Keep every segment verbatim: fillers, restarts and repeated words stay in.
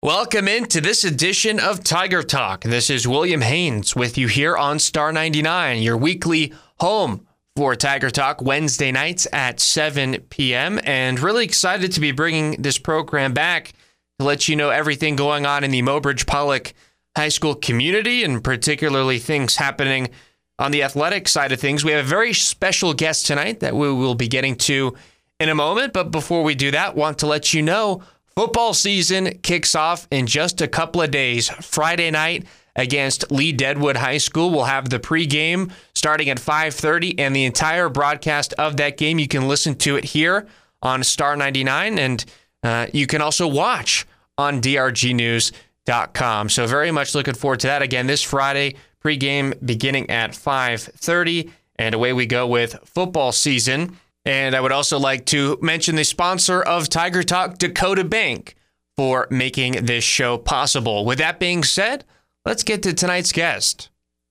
Welcome into this edition of Tiger Talk. This is William Haynes with you here on Star ninety-nine, your weekly home for Tiger Talk Wednesday nights at seven p.m. And really excited to be bringing this program back to let you know everything going on in the Mobridge Pollock High School community, and particularly things happening on the athletic side of things. We have a very special guest tonight that we will be getting to in a moment. But before we do that, want to let you know football season kicks off in just a couple of days. Friday night against Lee Deadwood High School. We'll have the pregame starting at five thirty, and the entire broadcast of that game, you can listen to it here on Star ninety-nine, and uh, you can also watch on D R G news dot com. So very much looking forward to that. Again, this Friday, pregame beginning at five thirty, and away we go with football season. And I would also like to mention the sponsor of Tiger Talk, Dakota Bank, for making this show possible. With that being said, let's get to tonight's guest.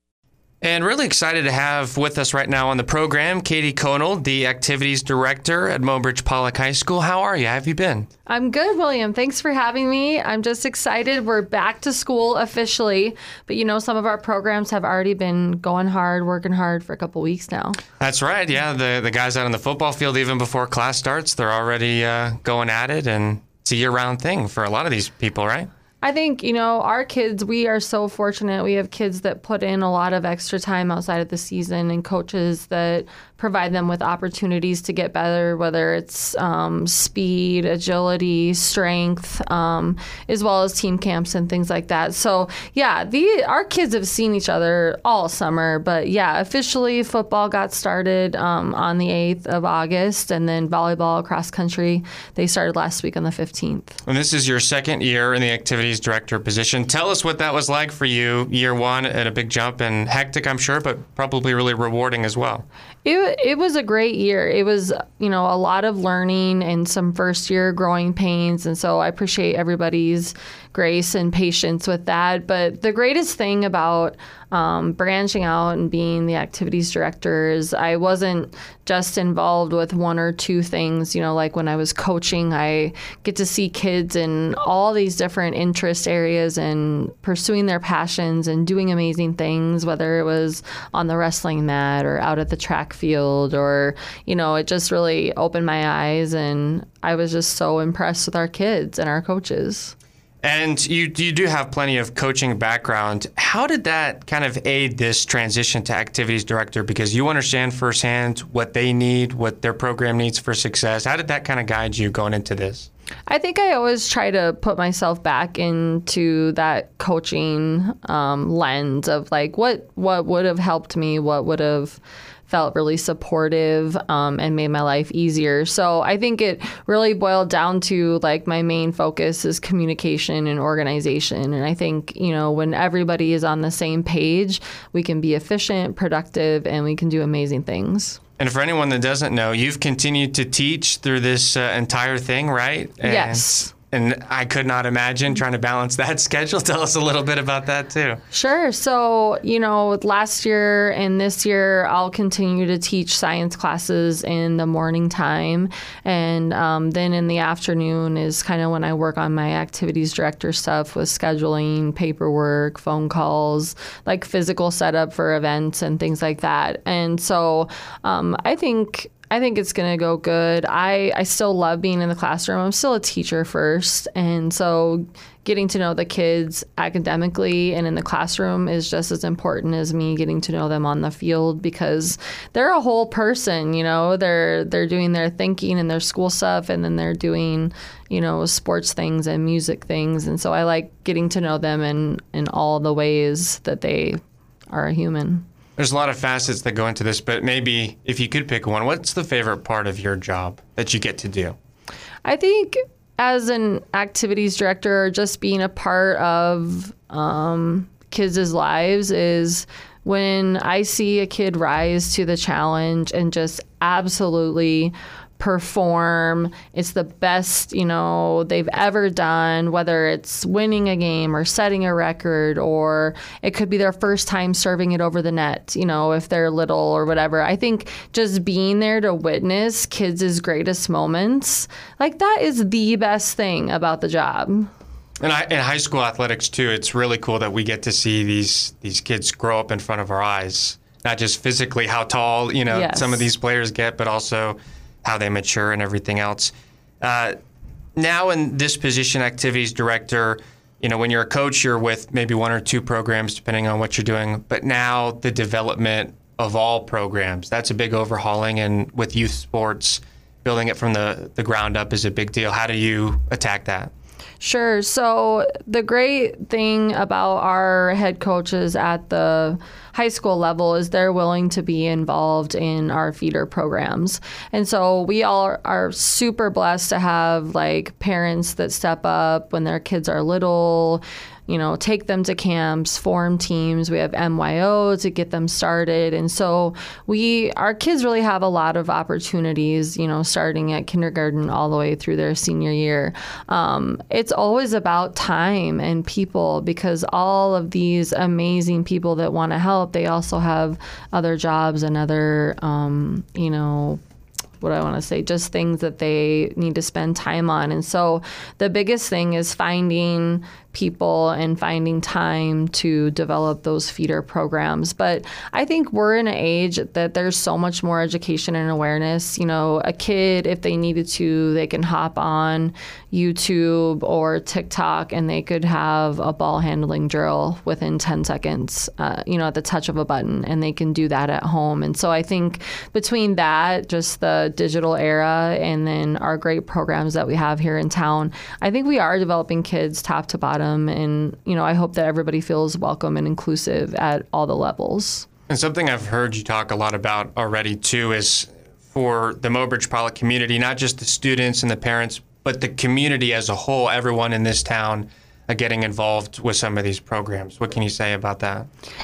And really excited to have with us right now on the program, Katie Conal, the Activities Director at Mobridge Pollock High School. How are you? How have you been? I'm good, William. Thanks for having me. I'm just excited. We're back to school officially, but you know, some of our programs have already been going hard, working hard for a couple weeks now. That's right. Yeah, the, the guys out on the football field, even before class starts, they're already uh, going at it, and it's a year-round thing for a lot of these people, right? I think, you know, our kids, we are so fortunate. We have kids that put in a lot of extra time outside of the season, and coaches that provide them with opportunities to get better, whether it's um, speed, agility, strength, um, as well as team camps and things like that. So, yeah, the our kids have seen each other all summer. But, yeah, officially football got started um, on the eighth of August, and then volleyball, cross country, they started last week on the fifteenth. And this is your second year in the Activities Director position. Tell us what that was like for you, year one, at a big jump, and hectic, I'm sure, but probably really rewarding as well. It it was a great year. It was, you know, a lot of learning and some first year growing pains. And so I appreciate everybody's grace and patience with that. But the greatest thing about um, branching out and being the activities director is I wasn't just involved with one or two things. You know, like when I was coaching, I get to see kids in all these different interest areas and pursuing their passions and doing amazing things, whether it was on the wrestling mat or out at the track field, or, you know, it just really opened my eyes, and I was just so impressed with our kids and our coaches. And you you do have plenty of coaching background. How did that kind of aid this transition to activities director? Because you understand firsthand what they need, what their program needs for success. How did that kind of guide you going into this? I think I always try to put myself back into that coaching um, lens of like what what would have helped me, what would have felt really supportive um, and made my life easier. So I think it really boiled down to like my main focus is communication and organization. And I think, you know, when everybody is on the same page, we can be efficient, productive, and we can do amazing things. And for anyone that doesn't know, you've continued to teach through this uh, entire thing, right? And, yes. And I could not imagine trying to balance that schedule. Tell us a little bit about that, too. Sure. So, you know, last year and this year, I'll continue to teach science classes in the morning time. And um, then in the afternoon is kind of when I work on my activities director stuff with scheduling, paperwork, phone calls, like physical setup for events and things like that. And so um, I think... I think it's going to go good. I, I still love being in the classroom. I'm still a teacher first. And so getting to know the kids academically and in the classroom is just as important as me getting to know them on the field, because they're a whole person, you know, they're, they're doing their thinking and their school stuff, and then they're doing, you know, sports things and music things. And so I like getting to know them in, in all the ways that they are a human. There's a lot of facets that go into this, but maybe if you could pick one, what's the favorite part of your job that you get to do? I think as an activities director, just being a part of um, kids' lives is when I see a kid rise to the challenge and just absolutely perform. It's the best, you know, they've ever done, whether it's winning a game or setting a record, or it could be their first time serving it over the net, you know, if they're little or whatever. I think just being there to witness kids' greatest moments, like that is the best thing about the job. And I, in high school athletics too, it's really cool that we get to see these these kids grow up in front of our eyes. Not just physically how tall, you know, Yes. some of these players get, but also how they mature and everything else. Uh, now in this position, activities director, you know, when you're a coach, you're with maybe one or two programs, depending on what you're doing. But now the development of all programs, that's a big overhauling. And with youth sports, building it from the, the ground up is a big deal. How do you attack that? Sure. So the great thing about our head coaches at the high school level is they're willing to be involved in our feeder programs. And so we all are super blessed to have like parents that step up when their kids are little, you know, take them to camps, form teams. We have M Y O to get them started. And so we, our kids really have a lot of opportunities, you know, starting at kindergarten all the way through their senior year. Um, it's always about time and people, because all of these amazing people that want to help, they also have other jobs and other, um, you know, what do I want to say, just things that they need to spend time on. And so the biggest thing is finding people and finding time to develop those feeder programs. But I think we're in an age that there's so much more education and awareness. You know, a kid, if they needed to, they can hop on YouTube or TikTok and they could have a ball handling drill within ten seconds, uh, you know, at the touch of a button, and they can do that at home. And so I think between that, just the digital era, and then our great programs that we have here in town, I think we are developing kids top to bottom. And, you know, I hope that everybody feels welcome and inclusive at all the levels. And something I've heard you talk a lot about already, too, is for the Mobridge Pollock community, not just the students and the parents, but the community as a whole, everyone in this town uh, getting involved with some of these programs. What can you say about that?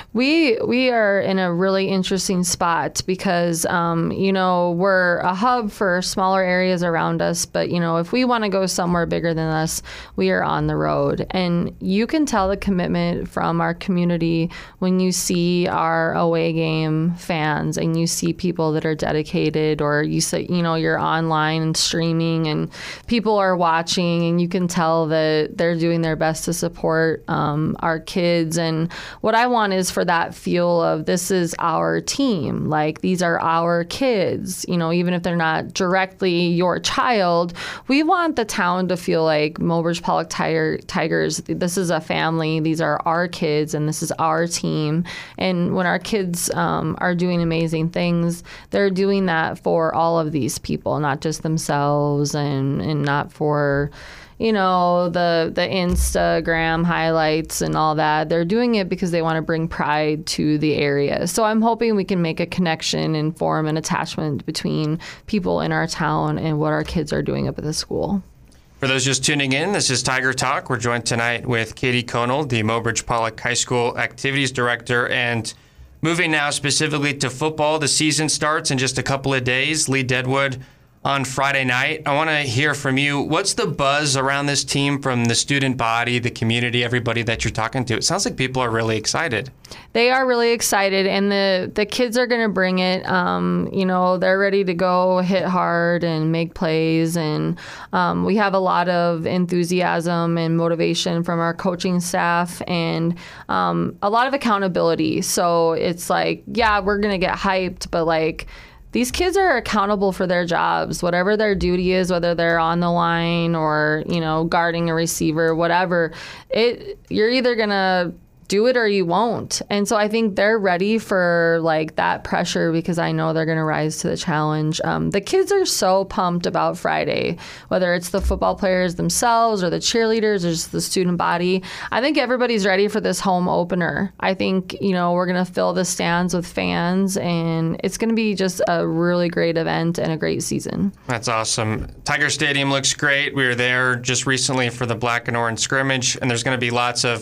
We we are in a really interesting spot because, um, you know, we're a hub for smaller areas around us. But, you know, if we want to go somewhere bigger than us, we are on the road. And you can tell the commitment from our community when you see our away game fans and you see people that are dedicated, or you say, you know, you're online and streaming and people are watching, and you can tell that they're doing their best to support um, our kids. And what I want is for that feel of this is our team. Like, these are our kids, you know, even if they're not directly your child. We want the town to feel like Mobridge Pollock Tiger, Tigers, this is a family. These are our kids and this is our team. And when our kids um, are doing amazing things, they're doing that for all of these people, not just themselves, and, and not for, you know, the the Instagram highlights and all that. They're doing it because they want to bring pride to the area. So I'm hoping we can make a connection and form an attachment between people in our town and what our kids are doing up at the school. For those just tuning in, this is Tiger Talk. We're joined tonight with Katie Conal, the Mobridge Pollock High School Activities Director. And moving now specifically to football, the season starts in just a couple of days. Lee Deadwood on Friday night. I want to hear from you. What's the buzz around this team from the student body, the community, everybody that you're talking to? It sounds like people are really excited. They are really excited, and the, the kids are going to bring it. Um, you know, they're ready to go hit hard and make plays, and um, we have a lot of enthusiasm and motivation from our coaching staff, and um, a lot of accountability. So it's like, yeah, we're going to get hyped, but like, these kids are accountable for their jobs, whatever their duty is, whether they're on the line or, you know, guarding a receiver, whatever. It, you're either going to do it or you won't. And so I think they're ready for like that pressure, because I know they're going to rise to the challenge. Um, the kids are so pumped about Friday, whether it's the football players themselves or the cheerleaders or just the student body. I think everybody's ready for this home opener. I think, you know, we're going to fill the stands with fans, and it's going to be just a really great event and a great season. That's awesome. Tiger Stadium looks great. We were there just recently for the black and orange scrimmage, and there's going to be lots of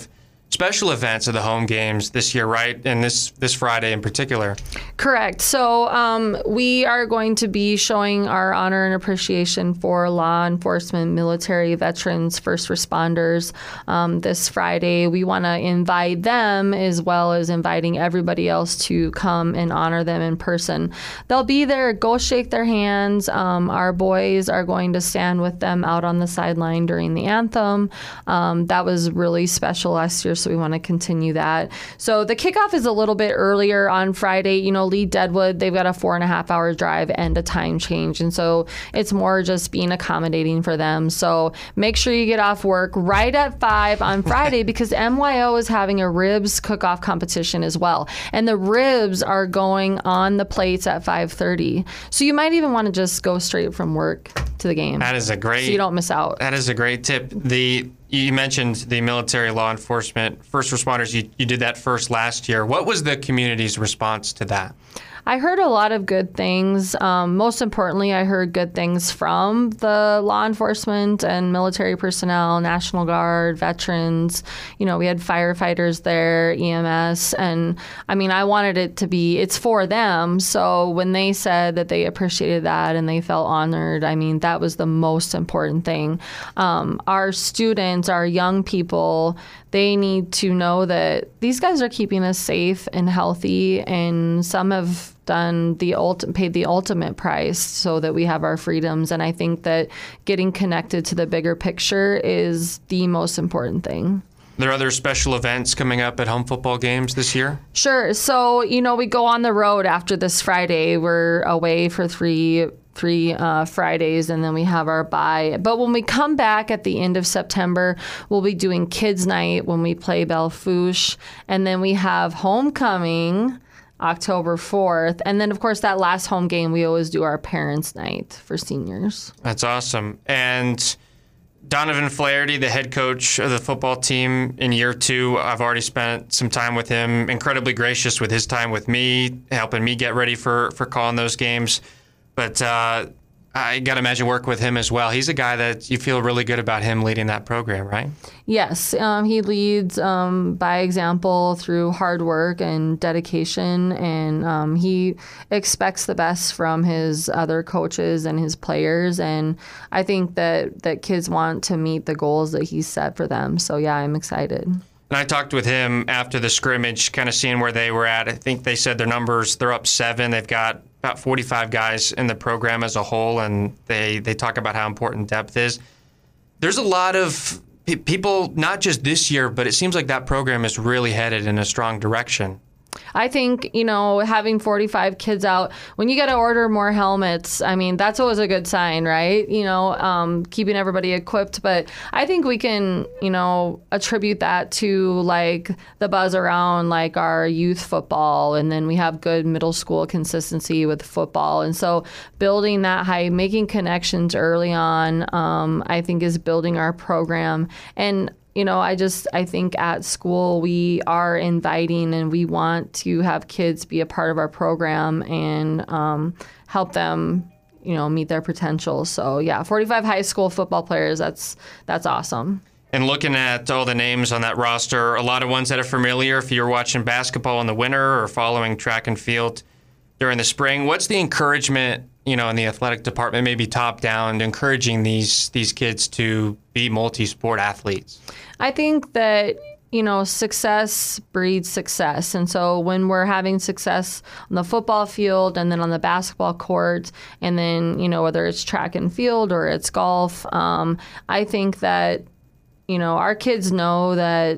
special events of the home games this year, right? And this this Friday in particular. Correct. So um, we are going to be showing our honor and appreciation for law enforcement, military, veterans, first responders um, this Friday. We want to invite them as well as inviting everybody else to come and honor them in person. They'll be there. Go shake their hands. Um, our boys are going to stand with them out on the sideline during the anthem. Um, that was really special last year, so we want to continue that. So the kickoff is a little bit earlier on Friday. You know, Lee Deadwood, they've got a four and a half hour drive and a time change. And so it's more just being accommodating for them. So make sure you get off work right at five on Friday because M Y O is having a ribs cook-off competition as well. And the ribs are going on the plates at five thirty. So you might even want to just go straight from work to the game. That is a great... So you don't miss out. That is a great tip. The... You mentioned the military, law enforcement, first responders. You, you did that first last year. What was the community's response to that? I heard a lot of good things. Um, most importantly, I heard good things from the law enforcement and military personnel, National Guard, veterans. You know, we had firefighters there, E M S. And I mean, I wanted it to be, it's for them. So when they said that they appreciated that and they felt honored, I mean, that was the most important thing. Um, our students, our young people, they need to know that these guys are keeping us safe and healthy, and some have done the ult- paid the ultimate price so that we have our freedoms. And I think that getting connected to the bigger picture is the most important thing. There are other special events coming up at home football games this year? Sure. So, you know, we go on the road after this Friday. We're away for three three uh, Fridays, and then we have our bye. But when we come back at the end of September, we'll be doing Kids Night when we play Belle Fourche. And then we have Homecoming October fourth. And then, of course, that last home game, we always do our Parents' Night for seniors. That's awesome. And Donovan Flaherty, the head coach of the football team in year two, I've already spent some time with him. Incredibly gracious with his time with me, helping me get ready for, for calling those games. But uh, I got to imagine work with him as well. He's a guy that you feel really good about him leading that program, right? Yes, um, he leads um, by example through hard work and dedication, and um, he expects the best from his other coaches and his players. And I think that, that kids want to meet the goals that he set for them. So, yeah, I'm excited. And I talked with him after the scrimmage, kind of seeing where they were at. I think they said their numbers, they're up seven. They've got about forty-five guys in the program as a whole, and they, they talk about how important depth is. There's a lot of pe- people, not just this year, but it seems like that program is really headed in a strong direction. I think, you know, having forty-five kids out, when you got to order more helmets, I mean, that's always a good sign, right? You know, um, keeping everybody equipped. But I think we can, you know, attribute that to like the buzz around like our youth football. And then we have good middle school consistency with football. And so building that high, making connections early on, um, I think is building our program. And You know, I just, I think at school we are inviting and we want to have kids be a part of our program and um, help them, you know, meet their potential. So, yeah, forty-five high school football players, that's that's awesome. And looking at all the names on that roster, a lot of ones that are familiar if you're watching basketball in the winter or following track and field during the spring. What's the encouragement, you know, in the athletic department, maybe top down, encouraging these these kids to be multi-sport athletes? I think that, you know, success breeds success. And so when we're having success on the football field and then on the basketball court and then, you know, whether it's track and field or it's golf, um, I think that, you know, our kids know that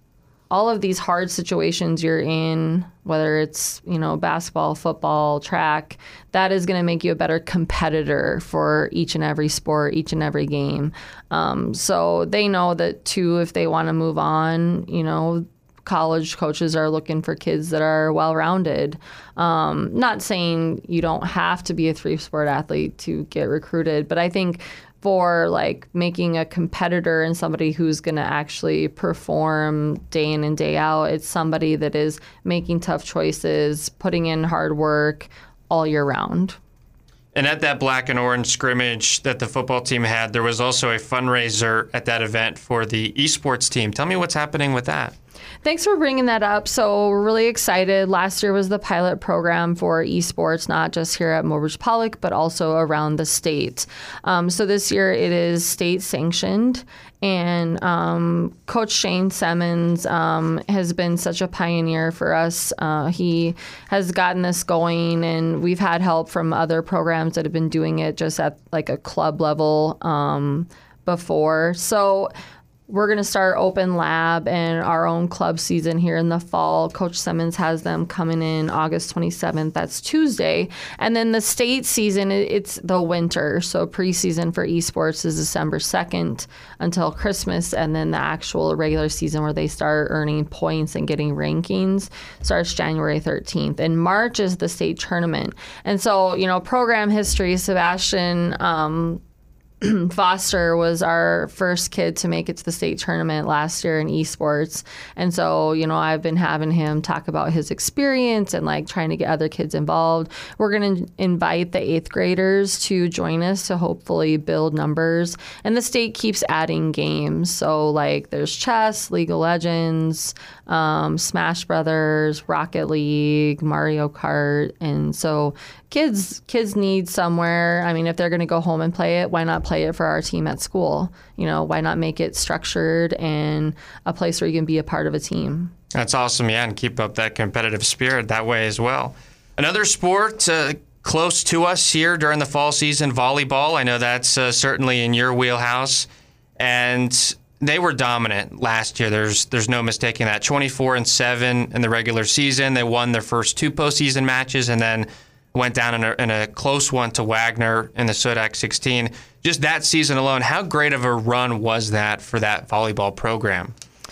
all of these hard situations you're in, whether it's, you know, basketball, football, track, that is going to make you a better competitor for each and every sport, each and every game. Um, so they know that, too, if they want to move on, you know, college coaches are looking for kids that are well-rounded. Um, not saying you don't have to be a three-sport athlete to get recruited, but I think for like making a competitor and somebody who's going to actually perform day in and day out, it's somebody that is making tough choices, putting in hard work all year round. And at that black and orange scrimmage that the football team had, there was also a fundraiser at that event for the esports team. Tell me what's happening with that. Thanks for bringing that up. So we're really excited. Last year was the pilot program for esports, not just here at Mobridge Pollock, but also around the state. Um, so this year it is state sanctioned. And um, Coach Shane Simmons um, has been such a pioneer for us. Uh, he has gotten this going, and we've had help from other programs that have been doing it just at like a club level um, before. So we're going to start open lab and our own club season here in the fall. Coach Simmons has them coming in August twenty-seventh. That's Tuesday. And then the state season, it's the winter. So preseason for esports is December second until Christmas. And then the actual regular season where they start earning points and getting rankings starts January thirteenth. And March is the state tournament. And so, you know, program history, Sebastian um, Foster was our first kid to make it to the state tournament last year in esports. And so, you know, I've been having him talk about his experience and like trying to get other kids involved. We're going to invite the eighth graders to join us to hopefully build numbers. And the state keeps adding games. So like there's chess, League of Legends, um, Smash Brothers, Rocket League, Mario Kart. And so kids kids need somewhere. I mean, if they're going to go home and play it, why not play it for our team at school? You know, why not make it structured and a place where you can be a part of a team? That's awesome, yeah, and keep up that competitive spirit that way as well. Another sport uh, close to us here during the fall season, volleyball. I know that's uh, certainly in your wheelhouse, and they were dominant last year. There's there's no mistaking that. twenty-four and seven in the regular season. They won their first two postseason matches, and then went down in a, in a close one to Wagner in the Sodak sixteen. Just that season alone, how great of a run was that for that volleyball program?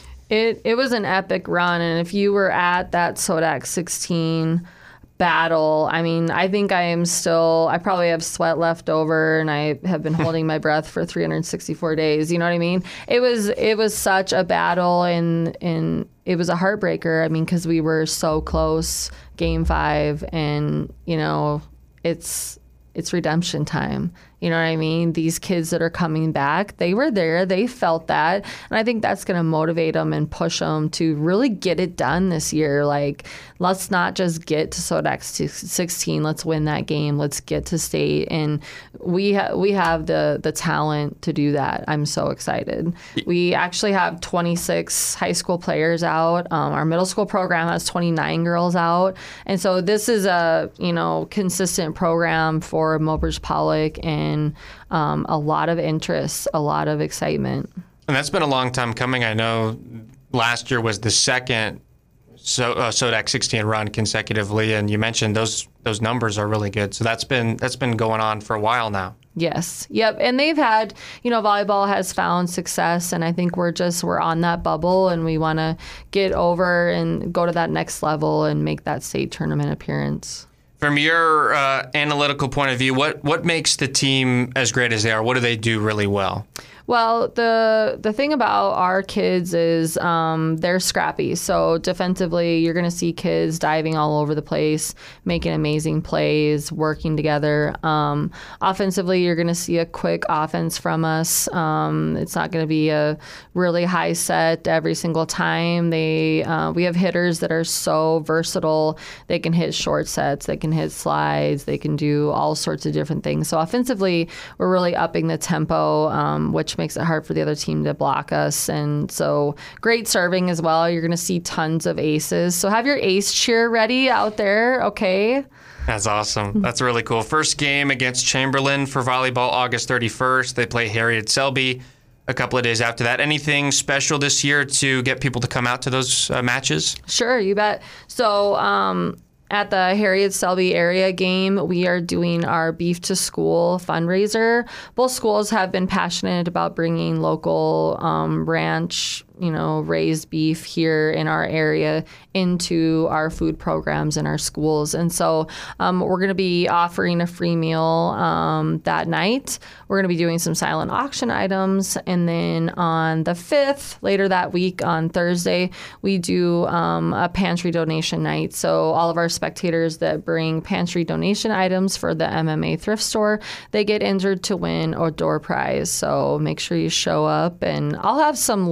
It it was an epic run, and if you were at that Sodak sixteen battle, I mean, I think I am still, I probably have sweat left over, and I have been holding my breath for three hundred sixty-four days. You know what I mean? It was it was such a battle, and and it was a heartbreaker. I mean, because we were so close, game five, and you know, it's it's redemption time. You know what I mean? These kids that are coming back, they were there, they felt that. And I think that's going to motivate them and push them to really get it done this year. Like, let's not just get to Sodak sixteen. Let's win that game. Let's get to state. And we, ha- we have the, the talent to do that. I'm so excited. We actually have twenty-six high school players out. Um, our middle school program has twenty-nine girls out. And so this is a, you know, consistent program for Mobridge Pollock, and And um, a lot of interest, a lot of excitement. And that's been a long time coming. I know last year was the second so, uh, Sodak sixteen run consecutively, and you mentioned those those numbers are really good. So that's been that's been going on for a while now. Yes. Yep. And they've had, you know, volleyball has found success, and I think we're just we're on that bubble, and we want to get over and go to that next level and make that state tournament appearance. From your uh, analytical point of view, what, what makes the team as great as they are? What do they do really well? Well, the the thing about our kids is um, they're scrappy. So defensively, you're going to see kids diving all over the place, making amazing plays, working together. Um, offensively, you're going to see a quick offense from us. Um, it's not going to be a really high set every single time. They uh, we have hitters that are so versatile. They can hit short sets, they can hit slides, they can do all sorts of different things. So offensively, we're really upping the tempo, um, which makes it hard for the other team to block us. And so great serving as well. You're going to see tons of aces. So have your ace cheer ready out there, okay? That's awesome. That's really cool. First game against Chamberlain for volleyball, August thirty-first. They play Harriet Selby a couple of days after that. Anything special this year to get people to come out to those uh, matches? Sure, you bet. So um, at the Harriet Selby area game, we are doing our Beef to School fundraiser. Both schools have been passionate about bringing local um, ranch, you know, raised beef here in our area into our food programs in our schools. And so um, we're going to be offering a free meal um, that night. We're going to be doing some silent auction items. And then on the fifth, later that week on Thursday, we do um, a pantry donation night. So all of our spectators that bring pantry donation items for the M M A thrift store, they get entered to win a door prize. So make sure you show up, and I'll have some lists out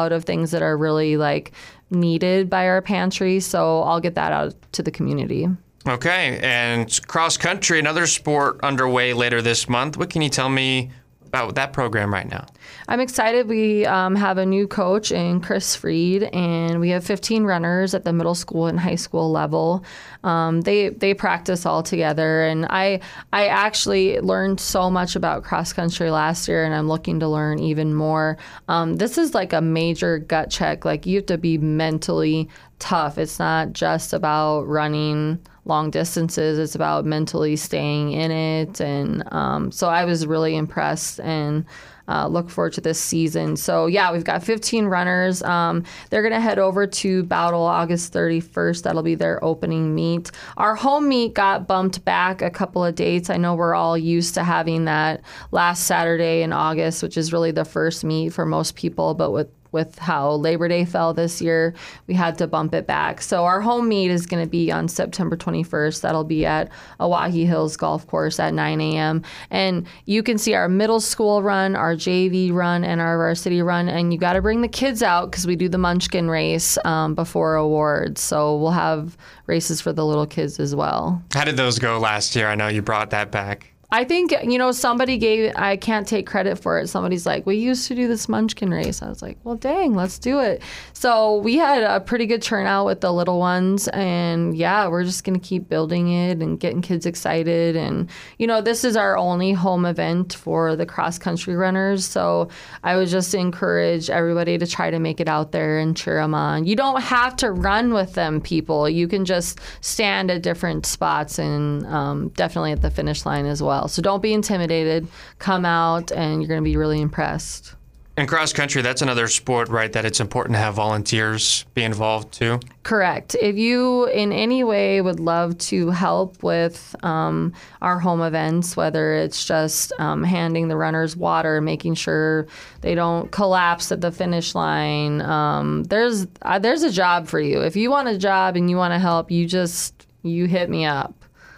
out of things that are really like needed by our pantry. So I'll get that out to the community. Okay. And cross country, another sport underway later this month. What can you tell me about that program right now? I'm excited. We um, have a new coach in Chris Freed, and we have fifteen runners at the middle school and high school level. Um, they they practice all together, and I I actually learned so much about cross country last year, and I'm looking to learn even more. Um, this is like a major gut check. Like, you have to be mentally tough. It's not just about running long distances. It's about mentally staying in it. And um, so I was really impressed and uh, look forward to this season. So yeah, we've got fifteen runners. Um, they're going to head over to Battle August thirty-first. That'll be their opening meet. Our home meet got bumped back a couple of dates. I know we're all used to having that last Saturday in August, which is really the first meet for most people, but with with how Labor Day fell this year, we had to bump it back. So our home meet is going to be on September twenty-first. That'll be at Owyhee Hills Golf Course at nine a.m. And you can see our middle school run, our J V run, and our varsity run. And you got to bring the kids out because we do the Munchkin race um, before awards. So we'll have races for the little kids as well. How did those go last year? I know you brought that back. I think, you know, somebody gave, I can't take credit for it. Somebody's like, we used to do this Munchkin race. I was like, well, dang, let's do it. So we had a pretty good turnout with the little ones. And yeah, we're just going to keep building it and getting kids excited. And, you know, this is our only home event for the cross country runners. So I would just encourage everybody to try to make it out there and cheer them on. You don't have to run with them, people. You can just stand at different spots and um, definitely at the finish line as well. So don't be intimidated. Come out, and you're going to be really impressed. And cross country, that's another sport, right, that it's important to have volunteers be involved too? Correct. If you in any way would love to help with um, our home events, whether it's just um, handing the runners water, making sure they don't collapse at the finish line, um, there's uh, there's a job for you. If you want a job and you want to help, you just, you hit me up.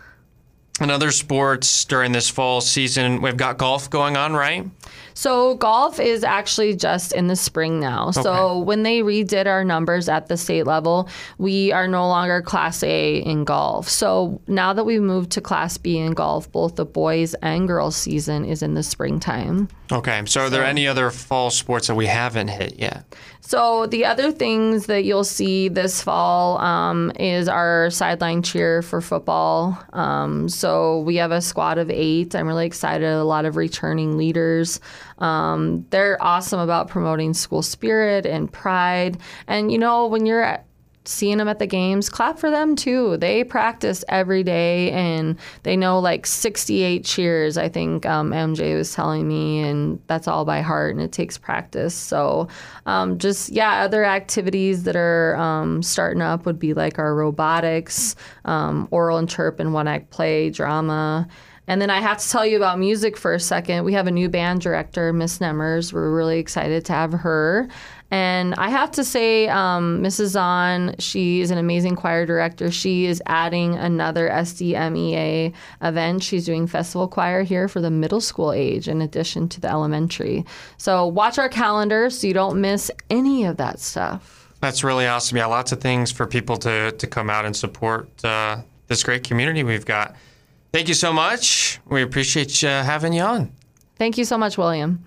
And other sports during this fall season, we've got golf going on, right? So golf is actually just in the spring now. Okay. So when they redid our numbers at the state level, we are no longer Class A in golf. So now that we've moved to Class B in golf, both the boys and girls season is in the springtime. Okay. So are there so, any other fall sports that we haven't hit yet? So the other things that you'll see this fall um, is our sideline cheer for football. Um, so we have a squad of eight. I'm really excited. A lot of returning leaders. Um, they're awesome about promoting school spirit and pride. And, you know, when you're at, seeing them at the games, clap for them too. They practice every day, and they know like sixty-eight cheers, I think um, M J was telling me, and that's all by heart, and it takes practice. So um, just, yeah, other activities that are um, starting up would be like our robotics, um, oral and chirp and one-act play, drama. And then I have to tell you about music for a second. We have a new band director, Miss Nemmers. We're really excited to have her. And I have to say, um, Missus Zahn, she is an amazing choir director. She is adding another S D M E A event. She's doing festival choir here for the middle school age in addition to the elementary. So watch our calendar so you don't miss any of that stuff. That's really awesome. Yeah, lots of things for people to, to come out and support uh, this great community we've got. Thank you so much. We appreciate uh, having you on. Thank you so much, William.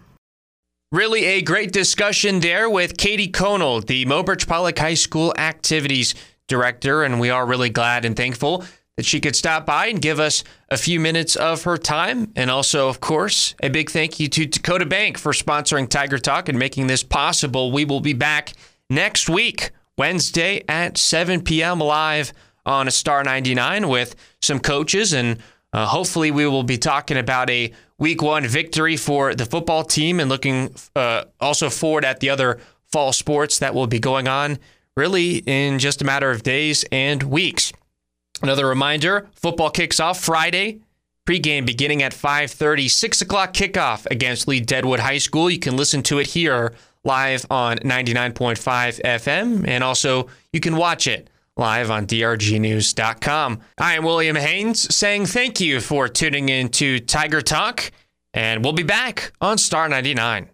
Really a great discussion there with Katie Conal, the Mobridge Public High School Activities Director, and we are really glad and thankful that she could stop by and give us a few minutes of her time. And also, of course, a big thank you to Dakota Bank for sponsoring Tiger Talk and making this possible. We will be back next week, Wednesday at seven p.m. live on Star ninety-nine with some coaches, and uh, hopefully we will be talking about a week one victory for the football team and looking uh, also forward at the other fall sports that will be going on really in just a matter of days and weeks. Another reminder, football kicks off Friday, pregame beginning at five thirty, six o'clock kickoff against Lee Deadwood High School. You can listen to it here live on ninety-nine point five F M, and also you can watch it live on D R G news dot com. I am William Haynes saying thank you for tuning in to Tiger Talk, and we'll be back on Star ninety-nine.